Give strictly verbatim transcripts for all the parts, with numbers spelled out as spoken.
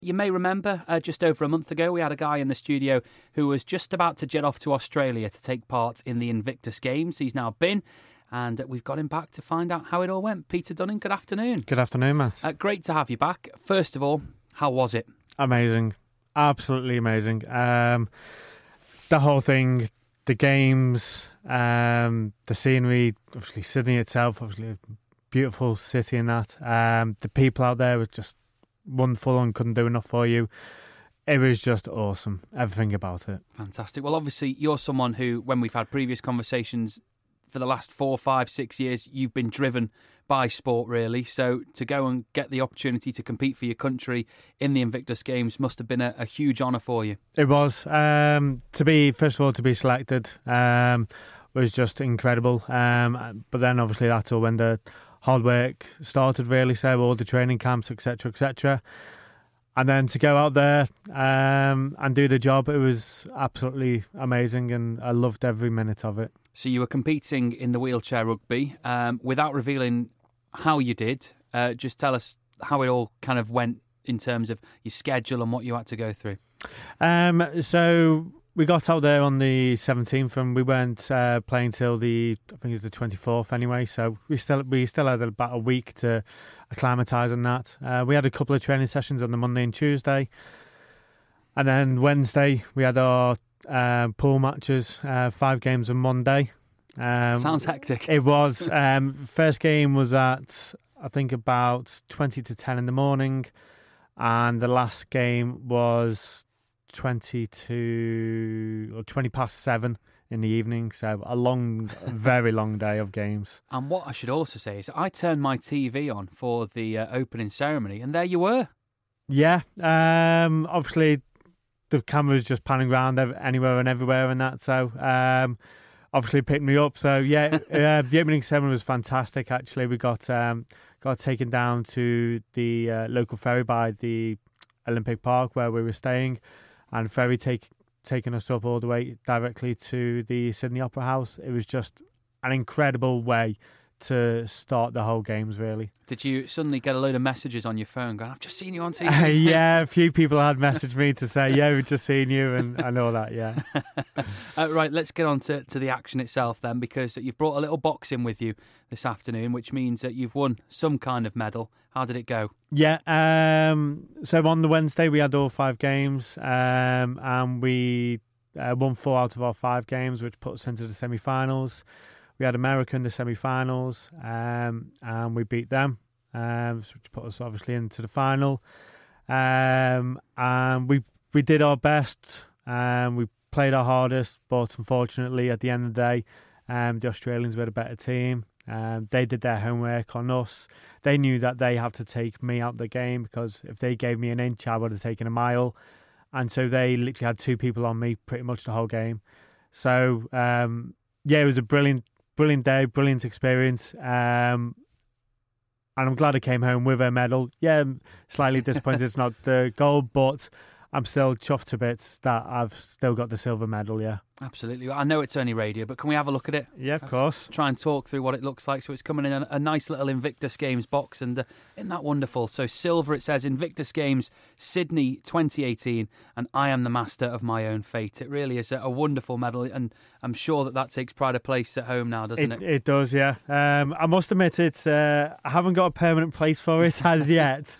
You may remember uh, just over a month ago, we had a guy in the studio who was just about to jet off to Australia to take part in the Invictus Games. He's now been, and we've got him back to find out how it all went. Peter Dunning, good afternoon. Good afternoon, Matt. Uh, great to have you back. First of all, how was it? Amazing. Absolutely amazing. Um, the whole thing, the games, um, the scenery, obviously Sydney itself, obviously a beautiful city and that. Um, the people out there were just wonderful and couldn't do enough for you. It was just awesome, everything about it. Fantastic. Well, obviously, you're someone who, when we've had previous conversations for the last four, five, six years, you've been driven by sport, really. So to go and get the opportunity to compete for your country in the Invictus Games must have been a, a huge honour for you. It was. Um, to be, first of all, to be selected um, was just incredible. Um, but then, obviously, that's all when the hard work started, really, so all the training camps, et cetera, et cetera. And then to go out there um, and do the job, it was absolutely amazing, and I loved every minute of it. So you were competing in the wheelchair rugby. Um, without revealing how you did, uh, just tell us how it all kind of went in terms of your schedule and what you had to go through. Um, so we got out there on the seventeenth, and we weren't uh, playing till the I think it was the twenty-fourth anyway. So we still we still had about a week to acclimatise on that. Uh, we had a couple of training sessions on the Monday and Tuesday, and then Wednesday we had our uh, pool matches. Uh, five games on Monday. Um, Sounds hectic. It was. Um, first game was at I think about twenty to ten in the morning, and the last game was twenty-two or twenty past seven in the evening. So a long, very long day of games. And what I should also say is I turned my T V on for the uh, opening ceremony, and there you were. Yeah. Um, obviously, the camera's just panning around anywhere and everywhere and that. So um, obviously picked me up. So yeah, uh, the opening ceremony was fantastic. Actually, we got um, got taken down to the uh, local ferry by the Olympic Park where we were staying. And ferry take, taking us up all the way directly to the Sydney Opera House. It was just an incredible way to start the whole games, really. Did you suddenly get a load of messages on your phone going, I've just seen you on T V? Uh, yeah, a few people had messaged me to say, yeah, we've just seen you and, and all that, yeah. uh, right, let's get on to, to the action itself then, because you've brought a little box in with you this afternoon, which means that you've won some kind of medal. How did it go? Yeah, um, so on the Wednesday we had all five games, um, and we uh, won four out of our five games, which put us into the semi-finals. We had America in the semi-finals, um, and we beat them, um, which put us obviously into the final. Um, and we we did our best. Um, we played our hardest, but unfortunately, at the end of the day, um, the Australians were a better team. Um, they did their homework on us. They knew that they had to take me out of the game, because if they gave me an inch, I would have taken a mile. And so they literally had two people on me pretty much the whole game. So, um, yeah, it was a brilliant, brilliant day, brilliant experience. Um, and I'm glad I came home with a medal. Yeah, I'm slightly disappointed it's not the gold, but I'm still chuffed to bits that I've still got the silver medal, yeah. Absolutely. I know it's only radio, but can we have a look at it? Yeah, of Let's course. Try and talk through what it looks like. So it's coming in a, a nice little Invictus Games box, and uh, isn't that wonderful? So silver, it says Invictus Games Sydney twenty eighteen, and I am the master of my own fate. It really is a, a wonderful medal, and I'm sure that that takes pride of place at home now, doesn't it? It, it does, yeah. Um, I must admit, it's uh, I haven't got a permanent place for it as yet.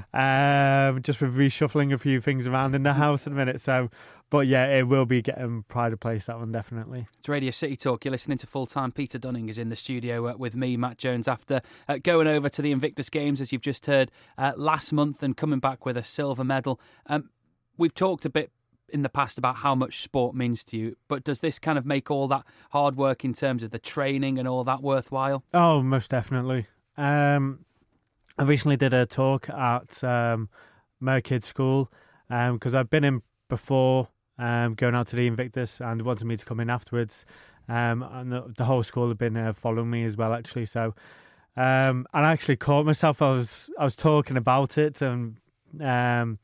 Um, just with reshuffling a few things around in the house in a minute. So, but yeah, it will be getting pride of place, that one, definitely. It's Radio City Talk. You're listening to Full Time. Peter Dunning is in the studio uh, with me, Matt Jones, after uh, going over to the Invictus Games, as you've just heard, uh, last month, and coming back with a silver medal. Um, we've talked a bit in the past about how much sport means to you, but does this kind of make all that hard work in terms of the training and all that worthwhile? Oh, most definitely. Um, I recently did a talk at um, Merkid School, because um, I've been in before, um, going out to the Invictus, and wanted me to come in afterwards. Um, and the, the whole school have been uh, following me as well, actually. So, um, and I actually caught myself. I was I was talking about it, and um,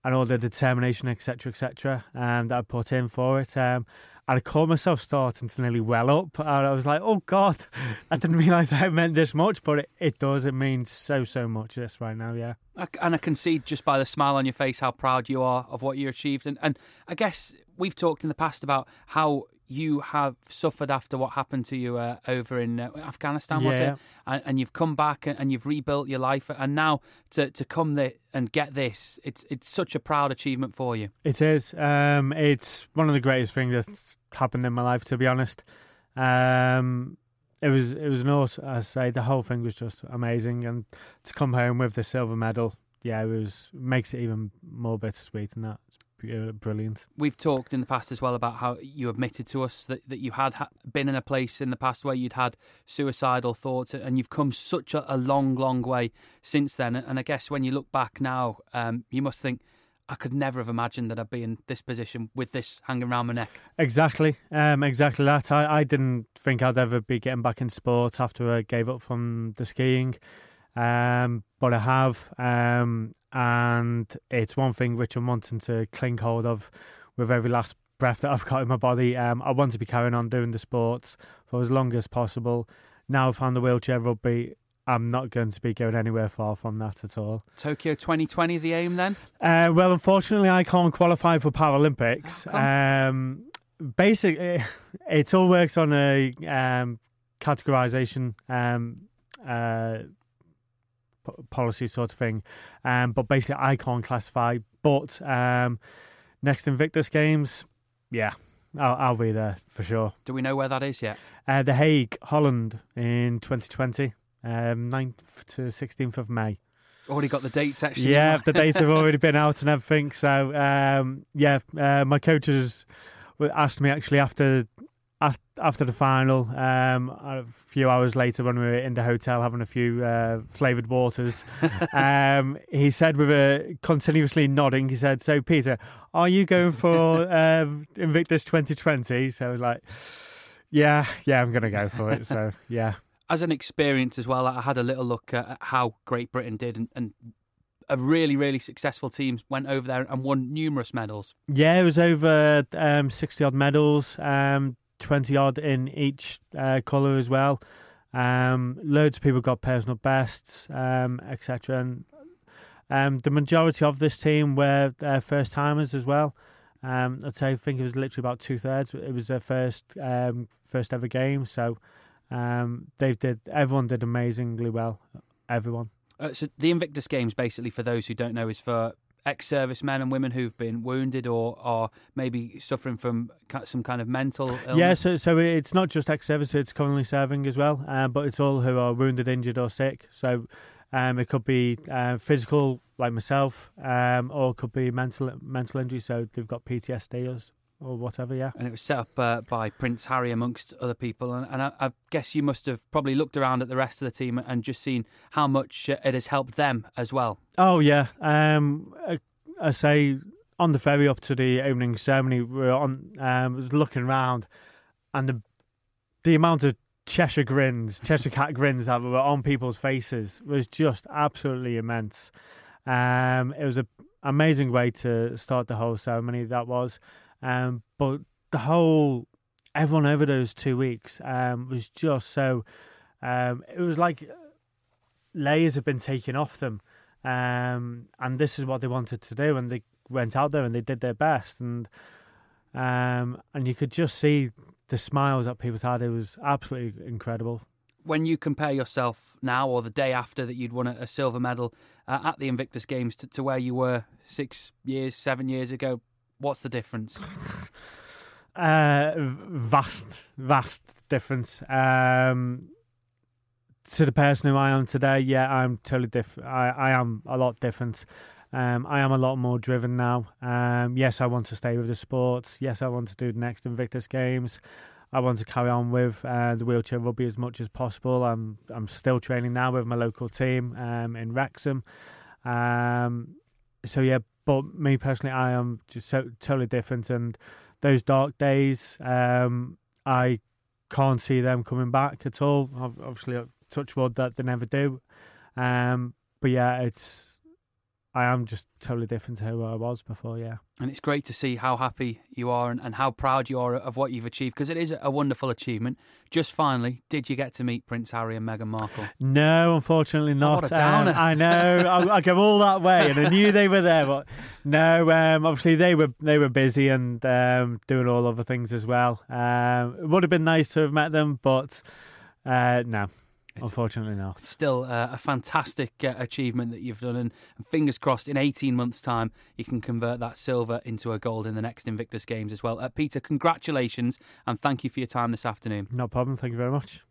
and all the determination, et cetera, et cetera, um, that I put in for it. Um, and I caught myself starting to nearly well up. And I was like, oh, God, I didn't realise that it meant this much, but it, it does. It means so, so much, this right now, yeah. And I can see just by the smile on your face how proud you are of what you achieved. And, and I guess we've talked in the past about how you have suffered after what happened to you uh, over in uh, Afghanistan, was Yeah. it? And, and you've come back and, and you've rebuilt your life. And now to, to come there and get this, it's it's such a proud achievement for you. It is. Um, it's one of the greatest things that's happened in my life, to be honest. Um, it was it was an awesome, I say, the whole thing was just amazing. And to come home with the silver medal, yeah, it was makes it even more bittersweet than that. Brilliant. We've talked in the past as well about how you admitted to us that, that you had ha- been in a place in the past where you'd had suicidal thoughts, and you've come such a, a long, long way since then. And I guess when you look back now, um, you must think, I could never have imagined that I'd be in this position with this hanging around my neck. Exactly, um, exactly that. I, I didn't think I'd ever be getting back in sport after I gave up from the skiing. Um, but I have, um, and it's one thing which I'm wanting to cling hold of with every last breath that I've got in my body. Um, I want to be carrying on doing the sports for as long as possible. Now I've found the wheelchair rugby, I'm not going to be going anywhere far from that at all. Tokyo twenty twenty, the aim then? Uh, well, unfortunately, I can't qualify for Paralympics. Oh, um, basically, it all works on a um, categorization um, uh policy sort of thing, um, but basically I can't classify. But um, next Invictus Games, yeah, I'll, I'll be there for sure. Do we know where that is yet? Uh, The Hague, Holland, in twenty twenty, um, ninth to sixteenth of May. Already got the date section. Yeah, the dates have already been out and everything. So um, yeah, uh, my coaches asked me actually after. After the final, um, a few hours later when we were in the hotel having a few uh, flavoured waters, um, he said with a continuously nodding, he said, "So Peter, are you going for um, Invictus twenty twenty?" So I was like, yeah, yeah, I'm going to go for it. So yeah. As an experience as well, I had a little look at how Great Britain did, and, and a really, really successful team went over there and won numerous medals. Yeah, it was over um, sixty odd medals. Um, twenty odd in each uh, colour as well. Um, loads of people got personal bests, um, et cetera. And um, the majority of this team were uh, first timers as well. Um, I'd say I think it was literally about two thirds. It was their first um, first ever game, so um, they did. Everyone did amazingly well. Everyone. Uh, so the Invictus Games, basically, for those who don't know, is for ex-service men and women who've been wounded or are maybe suffering from some kind of mental illness. Yeah, so so it's not just ex-service, it's currently serving as well, uh, but it's all who are wounded, injured or sick. So um, it could be uh, physical, like myself, um, or it could be mental mental injury, so they've got P T S D or, or whatever, yeah. And it was set up uh, by Prince Harry amongst other people, and, and I, I guess you must have probably looked around at the rest of the team and just seen how much it has helped them as well. Oh yeah, um, I, I say on the ferry up to the opening ceremony, we were on, um, was looking around, and the the amount of Cheshire grins, Cheshire cat grins that were on people's faces was just absolutely immense. Um, it was an amazing way to start the whole ceremony. That was, um, but the whole everyone over those two weeks um, was just so. Um, it was like layers have been taken off them. Um, and this is what they wanted to do, and they went out there and they did their best, and um, and you could just see the smiles that people had. It was absolutely incredible. When you compare yourself now, or the day after that you'd won a, a silver medal uh, at the Invictus Games, to, to where you were six years, seven years ago, what's the difference? uh, vast, vast difference. Um, To the person who I am today, yeah, I'm totally different. I, I am a lot different. Um, I am a lot more driven now. Um, yes, I want to stay with the sports. Yes, I want to do the next Invictus Games. I want to carry on with uh, the wheelchair rugby as much as possible. I'm I'm still training now with my local team um, in Wrexham. Um, so yeah, but me personally, I am just so totally different. And those dark days, um, I can't see them coming back at all. Obviously, touch wood that they never do. Um, but yeah, it's I am just totally different to who I was before, yeah. And it's great to see how happy you are and, and how proud you are of what you've achieved, because it is a wonderful achievement. Just finally, did you get to meet Prince Harry and Meghan Markle? No, unfortunately not. Oh, what a downer. Um, I know. I, I go all that way, and I knew they were there, but no. Um, obviously, they were they were busy and um, doing all other things as well. Um, it would have been nice to have met them, but uh, no. It's Unfortunately not. Still uh, a fantastic uh, achievement that you've done, and, and fingers crossed in eighteen months' time you can convert that silver into a gold in the next Invictus Games as well. Uh, Peter, congratulations and thank you for your time this afternoon. No problem. Thank you very much.